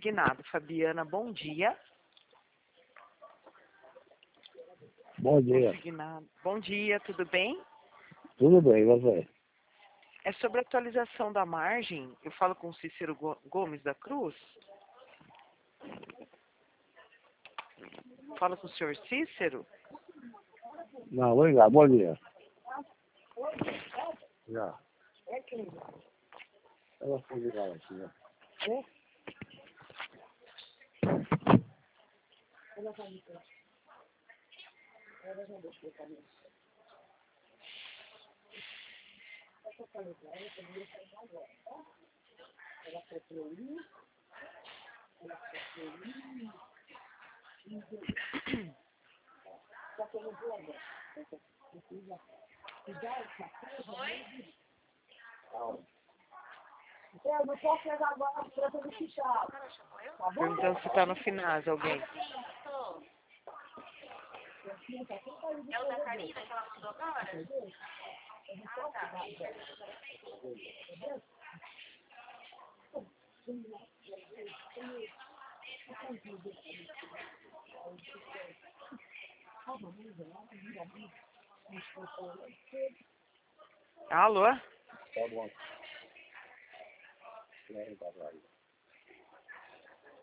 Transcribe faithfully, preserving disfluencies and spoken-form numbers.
consignado. Fabiana, bom dia. Bom dia. Consignado. Bom dia, tudo bem? Tudo bem, você? É sobre a atualização da margem. Eu falo com o Cícero Gomes da Cruz. Fala com o senhor Cícero. Não, obrigado, bom dia. Já. Ela foi virar aqui, né? Eu não posso pegar agora a frente do Quixá. Perguntando se está no Finaz alguém. É o da Karina que ela mandou agora? Ah, tá. Alô? Tá bom.